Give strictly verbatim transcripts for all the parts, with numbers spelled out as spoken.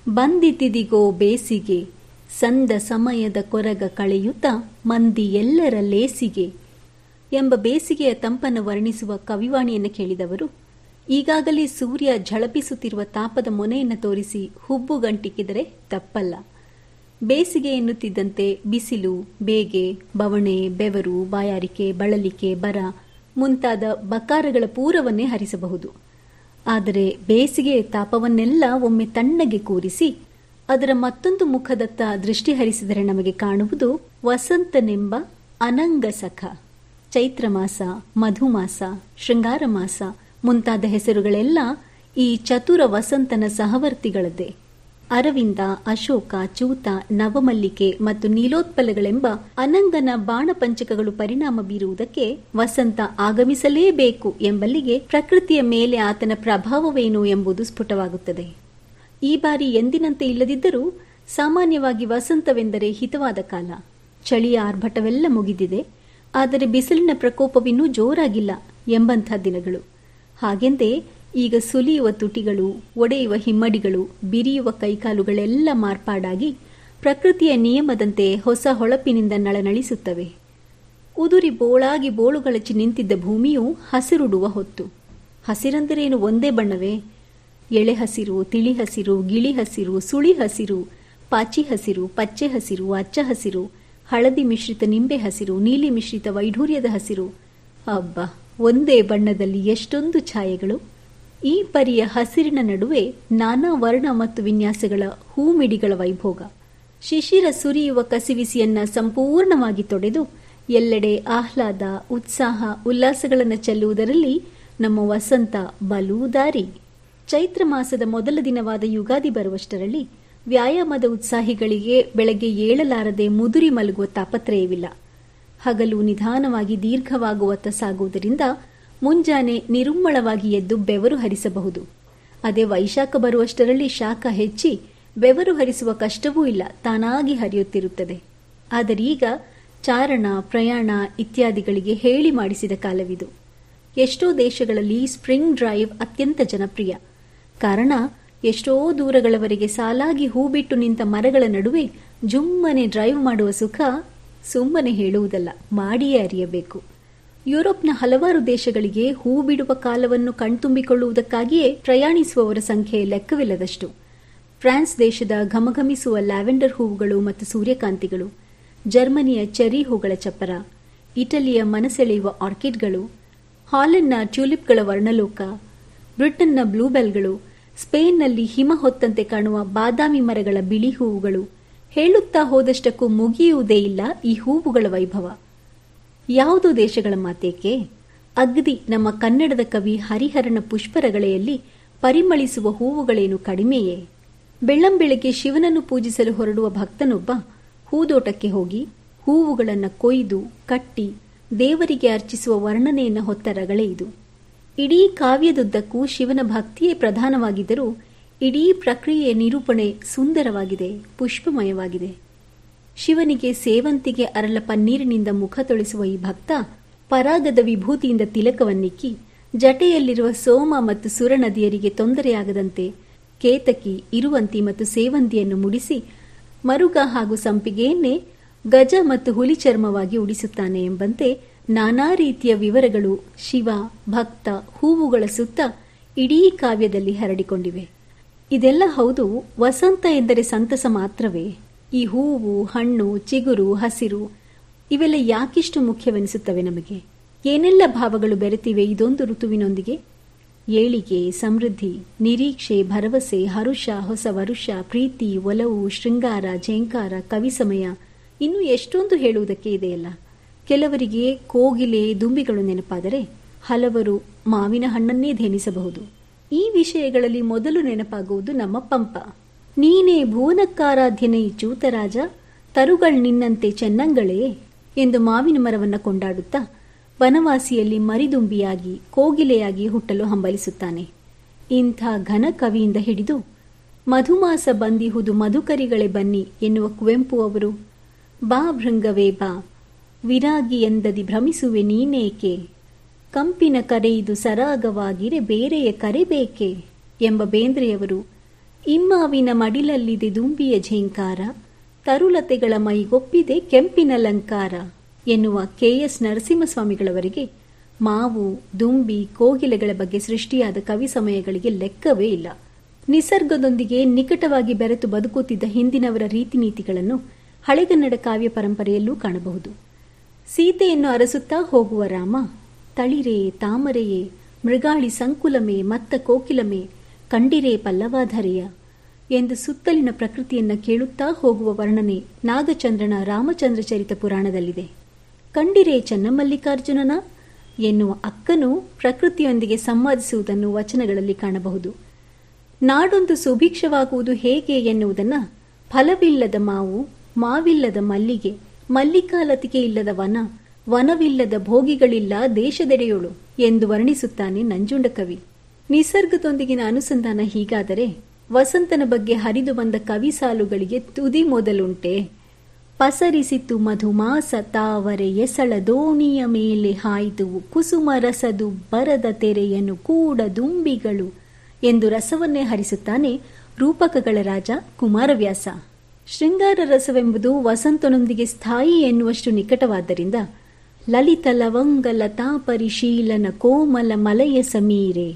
ಬಂದಿತಿದಿಗೋ ಬೇಸಿಗೆ ಸಂದ ಸಮಯದ ಕೊರಗ ಕಳೆಯುತ್ತ ಮಂದಿ ಎಲ್ಲರ ಲೇಸಿಗೆ ಎಂಬ ಬೇಸಿಗೆಯ ತಂಪನ್ನು ವರ್ಣಿಸುವ ಕವಿವಾಣಿಯನ್ನು ಕೇಳಿದವರು ಈಗಾಗಲೇ ಸೂರ್ಯ ಝಳಪಿಸುತ್ತಿರುವ ತಾಪದ ಮೊನೆಯನ್ನು ತೋರಿಸಿ ಹುಬ್ಬುಗಂಟಿಕ್ಕಿದರೆ ತಪ್ಪಲ್ಲ. ಬೇಸಿಗೆ ಎನ್ನುತ್ತಿದ್ದಂತೆ ಬಿಸಿಲು, ಬೇಗೆ, ಬವಣೆ, ಬೆವರು, ಬಾಯಾರಿಕೆ, ಬಳಲಿಕೆ, ಬರ ಮುಂತಾದ ಬಕಾರಗಳ ಪೂರವನ್ನೇ ಹರಿಸಬಹುದು. ಆದರೆ ಬೇಸಿಗೆಯ ತಾಪವನ್ನೆಲ್ಲ ಒಮ್ಮೆ ತಣ್ಣಗೆ ಕೂರಿಸಿ ಅದರ ಮತ್ತೊಂದು ಮುಖದತ್ತ ದೃಷ್ಟಿ ಹರಿಸಿದರೆ ನಮಗೆ ಕಾಣುವುದು ವಸಂತನೆಂಬ ಅನಂಗಸಖ. ಚೈತ್ರ ಮಾಸ, ಮಧುಮಾಸ, ಶೃಂಗಾರ ಮಾಸ ಮುಂತಾದ ಹೆಸರುಗಳೆಲ್ಲ ಈ ಚತುರ ವಸಂತನ ಸಹವರ್ತಿಗಳದ್ದೇ. ಅರವಿಂದ, ಅಶೋಕ, ಚೂತ, ನವಮಲ್ಲಿಕೆ ಮತ್ತು ನೀಲೋತ್ಪಲಗಳೆಂಬ ಅನಂಗನ ಬಾಣಪಂಚಕಗಳು ಪರಿಣಾಮ ಬೀರುವುದಕ್ಕೆ ವಸಂತ ಆಗಮಿಸಲೇಬೇಕು ಎಂಬಲ್ಲಿಗೆ ಪ್ರಕೃತಿಯ ಮೇಲೆ ಆತನ ಪ್ರಭಾವವೇನು ಎಂಬುದು ಸ್ಫುಟವಾಗುತ್ತದೆ. ಈ ಬಾರಿ ಎಂದಿನಂತೆ ಇಲ್ಲದಿದ್ದರೂ ಸಾಮಾನ್ಯವಾಗಿ ವಸಂತವೆಂದರೆ ಹಿತವಾದ ಕಾಲ. ಚಳಿಯ ಆರ್ಭಟವೆಲ್ಲ ಮುಗಿದಿದೆ, ಆದರೆ ಬಿಸಿಲಿನ ಪ್ರಕೋಪವಿನ್ನೂ ಜೋರಾಗಿಲ್ಲ ಎಂಬಂಥ ದಿನಗಳು. ಹಾಗೆಂದೇ ಈಗ ಸುಲಿಯುವ ತುಟಿಗಳು, ಒಡೆಯುವ ಹಿಮ್ಮಡಿಗಳು, ಬಿರಿಯುವ ಕೈಕಾಲುಗಳೆಲ್ಲ ಮಾರ್ಪಾಡಾಗಿ ಪ್ರಕೃತಿಯ ನಿಯಮದಂತೆ ಹೊಸ ಹೊಳಪಿನಿಂದ ನಳನಳಿಸುತ್ತವೆ. ಉದುರಿ ಬೋಳಾಗಿ ಬೋಳುಗಳಚ್ಚಿ ನಿಂತಿದ್ದ ಭೂಮಿಯು ಹಸಿರುಡುವ ಹೊತ್ತು. ಹಸಿರಂದರೇನು ಒಂದೇ ಬಣ್ಣವೇ? ಎಳೆ ಹಸಿರು, ತಿಳಿ ಹಸಿರು, ಗಿಳಿ ಹಸಿರು, ಸುಳಿ ಹಸಿರು, ಪಾಚಿ ಹಸಿರು, ಪಚ್ಚೆ ಹಸಿರು, ಅಚ್ಚ ಹಸಿರು, ಹಳದಿ ಮಿಶ್ರಿತ ನಿಂಬೆ ಹಸಿರು, ನೀಲಿ ಮಿಶ್ರಿತ ವೈಢೂರ್ಯದ ಹಸಿರು. ಅಬ್ಬಾ, ಒಂದೇ ಬಣ್ಣದಲ್ಲಿ ಎಷ್ಟೊಂದು ಛಾಯೆಗಳು! ಈ ಪರಿಯ ಹಸಿರಿನ ನಡುವೆ ನಾನಾ ವರ್ಣ ಮತ್ತು ವಿನ್ಯಾಸಗಳ ಹೂಮಿಡಿಗಳ ವೈಭೋಗ. ಶಿಶಿರ ಸುರಿಯುವ ಕಸಿವಿಸಿಯನ್ನ ಸಂಪೂರ್ಣವಾಗಿ ತೊಡೆದು ಎಲ್ಲೆಡೆ ಆಹ್ಲಾದ, ಉತ್ಸಾಹ, ಉಲ್ಲಾಸಗಳನ್ನು ಚೆಲ್ಲುವುದರಲ್ಲಿ ನಮ್ಮ ವಸಂತ ಬಲೂದಾರಿ. ಚೈತ್ರ ಮಾಸದ ಮೊದಲ ದಿನವಾದ ಯುಗಾದಿ ಬರುವಷ್ಟರಲ್ಲಿ ವ್ಯಾಯಾಮದ ಉತ್ಸಾಹಿಗಳಿಗೆ ಬೆಳಗ್ಗೆ ಏಳಲಾರದೆ ಮುದುರಿ ಮಲಗುವ ತಾಪತ್ರಯವಿಲ್ಲ. ಹಗಲು ನಿಧಾನವಾಗಿ ದೀರ್ಘವಾಗುವತ್ತ ಸಾಗುವುದರಿಂದ ಮುಂಜಾನೆ ನಿರುಮ್ಮಳವಾಗಿ ಎದ್ದು ಬೆವರು ಹರಿಸಬಹುದು. ಅದೇ ವೈಶಾಖ ಬರುವಷ್ಟರಲ್ಲಿ ಶಾಖ ಹೆಚ್ಚಿ ಬೆವರು ಹರಿಸುವ ಕಷ್ಟವೂ ಇಲ್ಲ, ತಾನಾಗಿ ಹರಿಯುತ್ತಿರುತ್ತದೆ. ಆದರೀಗ ಚಾರಣ, ಪ್ರಯಾಣ ಇತ್ಯಾದಿಗಳಿಗೆ ಹೇಳಿ ಮಾಡಿಸಿದ ಕಾಲವಿದು. ಎಷ್ಟೋ ದೇಶಗಳಲ್ಲಿ ಸ್ಪ್ರಿಂಗ್ ಡ್ರೈವ್ ಅತ್ಯಂತ ಜನಪ್ರಿಯ. ಕಾರಣ, ಎಷ್ಟೋ ದೂರಗಳವರೆಗೆ ಸಾಲಾಗಿ ಹೂ ಬಿಟ್ಟು ನಿಂತ ಮರಗಳ ನಡುವೆ ಜುಮ್ಮನೆ ಡ್ರೈವ್ ಮಾಡುವ ಸುಖ ಸುಮ್ಮನೆ ಹೇಳುವುದಲ್ಲ, ಮಾಡಿಯೇ ಅರಿಯಬೇಕು. ಯುರೋಪ್ನ ಹಲವಾರು ದೇಶಗಳಿಗೆ ಹೂ ಬಿಡುವ ಕಾಲವನ್ನು ಕಣ್ತುಂಬಿಕೊಳ್ಳುವುದಕ್ಕಾಗಿಯೇ ಪ್ರಯಾಣಿಸುವವರ ಸಂಖ್ಯೆ ಲೆಕ್ಕವಿಲ್ಲದಷ್ಟು. ಫ್ರಾನ್ಸ್ ದೇಶದ ಘಮಘಮಿಸುವ ಲ್ಯಾವೆಂಡರ್ ಹೂವುಗಳು ಮತ್ತು ಸೂರ್ಯಕಾಂತಿಗಳು, ಜರ್ಮನಿಯ ಚೆರಿ ಹೂಗಳ ಚಪ್ಪರ, ಇಟಲಿಯ ಮನಸೆಳೆಯುವ ಆರ್ಕಿಡ್ಗಳು, ಹಾಲೆಂಡ್ನ ಟ್ಯೂಲಿಪ್ಗಳ ವರ್ಣಲೋಕ, ಬ್ರಿಟನ್ನ ಬ್ಲೂಬೆಲ್ಗಳು, ಸ್ಪೇನ್ನಲ್ಲಿ ಹಿಮ ಹೊತ್ತಂತೆ ಕಾಣುವ ಬಾದಾಮಿ ಮರಗಳ ಬಿಳಿ ಹೂವುಗಳು, ಹೇಳುತ್ತಾ ಹೋದಷ್ಟಕ್ಕೂ ಮುಗಿಯುವುದೇ ಇಲ್ಲ ಈ ಹೂವುಗಳ ವೈಭವ. ಯಾವುದೋ ದೇಶಗಳ ಮಾತೇಕೆ, ಅಗದಿ ನಮ್ಮ ಕನ್ನಡದ ಕವಿ ಹರಿಹರನ ಪುಷ್ಪರಗಳೆಯಲ್ಲಿ ಪರಿಮಳಿಸುವ ಹೂವುಗಳೇನು ಕಡಿಮೆಯೇ? ಬೆಳ್ಳಂಬೆಳಗ್ಗೆ ಶಿವನನ್ನು ಪೂಜಿಸಲು ಹೊರಡುವ ಭಕ್ತನೊಬ್ಬ ಹೂದೋಟಕ್ಕೆ ಹೋಗಿ ಹೂವುಗಳನ್ನು ಕೊಯ್ದು ಕಟ್ಟಿ ದೇವರಿಗೆ ಅರ್ಚಿಸುವ ವರ್ಣನೆಯನ್ನು ಹೊತ್ತ ರಗಳೆ ಇದು. ಇಡೀ ಕಾವ್ಯದುದ್ದಕ್ಕೂ ಶಿವನ ಭಕ್ತಿಯೇ ಪ್ರಧಾನವಾಗಿದ್ದರೂ ಇಡೀ ಪ್ರಕ್ರಿಯೆಯ ನಿರೂಪಣೆ ಸುಂದರವಾಗಿದೆ, ಪುಷ್ಪಮಯವಾಗಿದೆ. ಶಿವನಿಗೆ ಸೇವಂತಿಗೆ ಅರಳ ಪನ್ನೀರಿನಿಂದ ಮುಖ ತೊಳೆಸುವ ಈ ಭಕ್ತ ಪರಾಗದ ವಿಭೂತಿಯಿಂದ ತಿಲಕವನ್ನಿಕ್ಕಿ ಜಟೆಯಲ್ಲಿರುವ ಸೋಮ ಮತ್ತು ಸುರ ನದಿಯರಿಗೆ ತೊಂದರೆಯಾಗದಂತೆ ಕೇತಕಿ, ಇರುವಂತಿ ಮತ್ತು ಸೇವಂತಿಯನ್ನು ಮುಡಿಸಿ ಮರುಗ ಹಾಗೂ ಸಂಪಿಗೆಯನ್ನೇ ಗಜ ಮತ್ತು ಹುಲಿ ಚರ್ಮವಾಗಿ ಉಡಿಸುತ್ತಾನೆ ಎಂಬಂತೆ ನಾನಾ ರೀತಿಯ ವಿವರಗಳು ಶಿವ, ಭಕ್ತ, ಹೂವುಗಳ ಸುತ್ತ ಇಡೀ ಕಾವ್ಯದಲ್ಲಿ ಹರಡಿಕೊಂಡಿವೆ. ಇದೆಲ್ಲ ಹೌದು. ವಸಂತ ಎಂದರೆ ಸಂತಸ ಮಾತ್ರವೇ? ಈ ಹೂವು, ಹಣ್ಣು, ಚಿಗುರು, ಹಸಿರು ಇವೆಲ್ಲ ಯಾಕಿಷ್ಟು ಮುಖ್ಯವೆನಿಸುತ್ತವೆ ನಮಗೆ? ಏನೆಲ್ಲ ಭಾವಗಳು ಬೆರೆತಿವೆ ಇದೊಂದು ಋತುವಿನೊಂದಿಗೆ? ಏಳಿಗೆ, ಸಮೃದ್ಧಿ, ನಿರೀಕ್ಷೆ, ಭರವಸೆ, ಹರುಷ, ಹೊಸ ವರುಷ, ಪ್ರೀತಿ, ಒಲವು, ಶೃಂಗಾರ, ಝೇಂಕಾರ, ಕವಿಸಮಯ, ಇನ್ನೂ ಎಷ್ಟೊಂದು ಹೇಳುವುದಕ್ಕೆ ಇದೆಯಲ್ಲ. ಕೆಲವರಿಗೆ ಕೋಗಿಲೆ, ದುಂಬಿಗಳು ನೆನಪಾದರೆ ಹಲವರು ಮಾವಿನ ಹಣ್ಣನ್ನೇ ಧೇನಿಸಬಹುದು. ಈ ವಿಷಯಗಳಲ್ಲಿ ಮೊದಲು ನೆನಪಾಗುವುದು ನಮ್ಮ ಪಂಪ. ನೀನೇ ಭುವನಕ್ಕಾರಾಧ್ಯನೇ ಚೂತರಾಜ, ತರುಗಳ್ ನಿನ್ನಂತೆ ಚೆನ್ನಂಗಳೇ ಎಂದು ಮಾವಿನ ಮರವನ್ನು ಕೊಂಡಾಡುತ್ತಾ ವನವಾಸಿಯಲ್ಲಿ ಮರಿದುಂಬಿಯಾಗಿ ಕೋಗಿಲೆಯಾಗಿ ಹುಟ್ಟಲು ಹಂಬಲಿಸುತ್ತಾನೆ. ಇಂಥ ಘನ ಕವಿಯಿಂದ ಹಿಡಿದು ಮಧುಮಾಸ ಬಂದಿಹುದು ಮಧುಕರಿಗಳೇ ಬನ್ನಿ ಎನ್ನುವ ಕುವೆಂಪು ಅವರು ಬಾ ಭೃಂಗವೇ ಬಾ, ವಿರಾಗಿ ಎಂದದಿ ಭ್ರಮಿಸುವೆ ನೀನೇಕೆ, ಕಂಪಿನ ಕರೆಯಿದು ಸರಾಗವಾಗಿರೆ ಬೇರೆಯ ಕರೆಬೇಕೆ ಎಂಬ ಬೇಂದ್ರೆಯವರು ಇಮ್ಮಾವಿನ ಮಡಿಲಲ್ಲಿದೆ ದುಂಬಿಯ ಝೇಂಕಾರ, ತರುಲತೆಗಳ ಮೈಗೊಪ್ಪಿದೆ ಕೆಂಪಿನಲಂಕಾರ ಎನ್ನುವ ಕೆ ಎಸ್ ನರಸಿಂಹಸ್ವಾಮಿಗಳವರಿಗೆ ಮಾವು, ದುಂಬಿ, ಕೋಗಿಲೆಗಳ ಬಗ್ಗೆ ಸೃಷ್ಟಿಯಾದ ಕವಿ ಸಮಯಗಳಿಗೆ ಲೆಕ್ಕವೇ ಇಲ್ಲ. ನಿಸರ್ಗದೊಂದಿಗೆ ನಿಕಟವಾಗಿ ಬೆರೆತು ಬದುಕುತ್ತಿದ್ದ ಹಿಂದಿನವರ ರೀತಿನೀತಿಗಳನ್ನು ಹಳೆಗನ್ನಡ ಕಾವ್ಯ ಪರಂಪರೆಯಲ್ಲೂ ಕಾಣಬಹುದು. ಸೀತೆಯನ್ನು ಅರಸುತ್ತಾ ಹೋಗುವ ರಾಮ, ತಳಿರೇ ತಾಮರೆಯೇ ಮೃಗಾಳಿ ಸಂಕುಲಮೇ ಮತ್ತ ಕೋಕಿಲಮೇ ಕಂಡಿರೇ ಪಲ್ಲವಾಧರೆಯ ಎಂದು ಸುತ್ತಲಿನ ಪ್ರಕೃತಿಯನ್ನ ಕೇಳುತ್ತಾ ಹೋಗುವ ವರ್ಣನೆ ನಾಗಚಂದ್ರನ ರಾಮಚಂದ್ರ ಚರಿತ ಪುರಾಣದಲ್ಲಿದೆ. ಕಂಡಿರೇ ಚನ್ನಮಲ್ಲಿಕಾರ್ಜುನನ ಎನ್ನುವ ಅಕ್ಕನು ಪ್ರಕೃತಿಯೊಂದಿಗೆ ಸಂವಾದಿಸುವುದನ್ನು ವಚನಗಳಲ್ಲಿ ಕಾಣಬಹುದು. ನಾಡೊಂದು ಸುಭಿಕ್ಷವಾಗುವುದು ಹೇಗೆ ಎನ್ನುವುದನ್ನು ಫಲವಿಲ್ಲದ ಮಾವು, ಮಾವಿಲ್ಲದ ಮಲ್ಲಿಗೆ, ಮಲ್ಲಿಕಾಲತಿಕೆ ಇಲ್ಲದ ವನ, ವನವಿಲ್ಲದ ಭೋಗಿಗಳಿಲ್ಲ ದೇಶದೆಡೆಯೋಳು ಎಂದು ವರ್ಣಿಸುತ್ತಾನೆ ನಂಜುಂಡ ಕವಿ. ನಿಸರ್ಗದೊಂದಿಗಿನ ಅನುಸಂಧಾನ ಹೀಗಾದರೆ ವಸಂತನ ಬಗ್ಗೆ ಹರಿದು ಬಂದ ಕವಿ ಸಾಲುಗಳಿಗೆ ತುದಿ ಮೊದಲುಂಟೆ. ಪಸರಿಸಿತು ಮಧುಮಾಸ ತಾವರೆ ಎಸಳ ದೋಣಿಯ ಮೇಲೆ ಹಾಯ್ದುವು ಕುಸುಮ ರಸದು ಬರದ ತೆರೆಯನ್ನು ಕೂಡ ದುಂಬಿಗಳು ಎಂದು ರಸವನ್ನೇ ಹರಿಸುತ್ತಾನೆ ರೂಪಕಗಳ ರಾಜ ಕುಮಾರವ್ಯಾಸ. ಶೃಂಗಾರ ರಸವೆಂಬುದು ವಸಂತನೊಂದಿಗೆ ಸ್ಥಾಯಿ ಎನ್ನುವಷ್ಟು ನಿಕಟವಾದ್ದರಿಂದ ಲಲಿತ ಲವಂಗ ಲತಾ ಪರಿಶೀಲನ ಕೋಮಲ ಮಲಯ ಸಮೀರೆ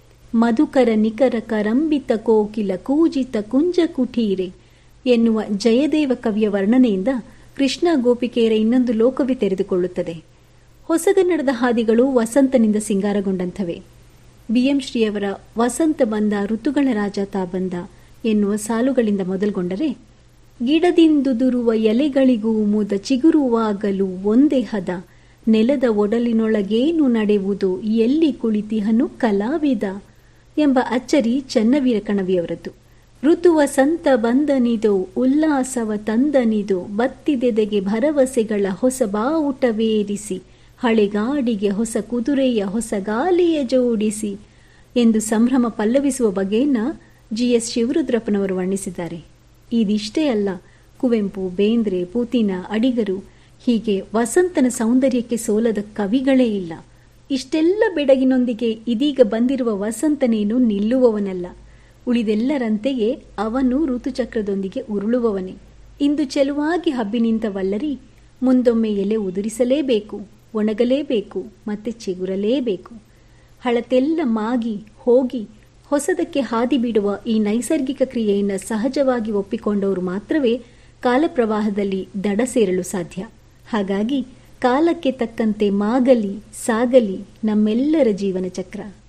ಮಧುಕರ ನಿಕರ ಕರಂಬಿತ ಕೋಕಿಲ ಕೂಜಿತ ಕುಂಜ ಕುಟೀರೆ ಎನ್ನುವ ಜಯದೇವ ಕವಿಯ ವರ್ಣನೆಯಿಂದ ಕೃಷ್ಣ ಗೋಪಿಕೆಯರ ಇನ್ನೊಂದು ಲೋಕವೇ ತೆರೆದುಕೊಳ್ಳುತ್ತದೆ. ಹೊಸಗನ್ನಡದ ಹಾದಿಗಳು ವಸಂತನಿಂದ ಸಿಂಗಾರಗೊಂಡಂಥವೇ. ಬಿ ಎಂ ಶ್ರೀಯವರ ವಸಂತ ಬಂದ ಋತುಗಳ ರಾಜ ತಾ ಬಂದ ಎನ್ನುವ ಸಾಲುಗಳಿಂದ ಮೊದಲುಗೊಂಡರೆ, ಗಿಡದಿಂದುದುರುವ ಎಲೆಗಳಿಗೂ ಮುದ ಚಿಗುರುವಾಗಲು ಒಂದೇ ಹದ, ನೆಲದ ಒಡಲಿನೊಳಗೇನು ನಡೆಯುವುದು ಎಲ್ಲಿ ಕುಳಿತಿಹನು ಕಲಾವಿದ ಎಂಬ ಅಚ್ಚರಿ ಚನ್ನವೀರ ಕಣವಿಯವರದ್ದು. ಋತು ವಸಂತ ಬಂದನಿದೋ ಉಲ್ಲಾಸವ ತಂದನಿದೋ ಬತ್ತಿದೆದೆಗೆ ಭರವಸೆಗಳ ಹೊಸ ಬಾವುಟವೇರಿಸಿ ಹಳೆಗಾಡಿಗೆ ಹೊಸ ಕುದುರೆಯ ಹೊಸ ಗಾಲಿಯ ಜೋಡಿಸಿ ಎಂದು ಸಂಭ್ರಮ ಪಲ್ಲವಿಸುವ ಬಗೆಯನ್ನ ಜಿ ಎಸ್ ಶಿವರುದ್ರಪ್ಪನವರು ವರ್ಣಿಸಿದ್ದಾರೆ. ಇದಿಷ್ಟೇ ಅಲ್ಲ, ಕುವೆಂಪು, ಬೇಂದ್ರೆ, ಪೂತಿನ, ಅಡಿಗರು ಹೀಗೆ ವಸಂತನ ಸೌಂದರ್ಯಕ್ಕೆ ಸೋಲದ ಕವಿಗಳೇ ಇಲ್ಲ. ಇಷ್ಟೆಲ್ಲ ಬೆಡಗಿನೊಂದಿಗೆ ಇದೀಗ ಬಂದಿರುವ ವಸಂತನೇನು ನಿಲ್ಲುವವನಲ್ಲ. ಉಳಿದೆಲ್ಲರಂತೆಯೇ ಅವನು ಋತುಚಕ್ರದೊಂದಿಗೆ ಉರುಳುವವನೇ. ಇಂದು ಚೆಲುವಾಗಿ ಹಬ್ಬಿ ನಿಂತ ವಲ್ಲರಿ ಮುಂದೊಮ್ಮೆ ಎಲೆ ಉದುರಿಸಲೇಬೇಕು, ಒಣಗಲೇಬೇಕು, ಮತ್ತೆ ಚಿಗುರಲೇಬೇಕು. ಹಳತೆಲ್ಲ ಮಾಗಿ ಹೋಗಿ ಹೊಸದಕ್ಕೆ ಹಾದಿ ಬಿಡುವ ಈ ನೈಸರ್ಗಿಕ ಕ್ರಿಯೆಯನ್ನು ಸಹಜವಾಗಿ ಒಪ್ಪಿಕೊಂಡವರು ಮಾತ್ರವೇ ಕಾಲಪ್ರವಾಹದಲ್ಲಿ ದಡ ಸೇರಲು ಸಾಧ್ಯ. ಹಾಗಾಗಿ ಕಾಲಕ್ಕೆ ತಕ್ಕಂತೆ ಮಾಗಲಿ ಸಾಗಲಿ ನಮ್ಮೆಲ್ಲರ ಜೀವನ ಚಕ್ರ.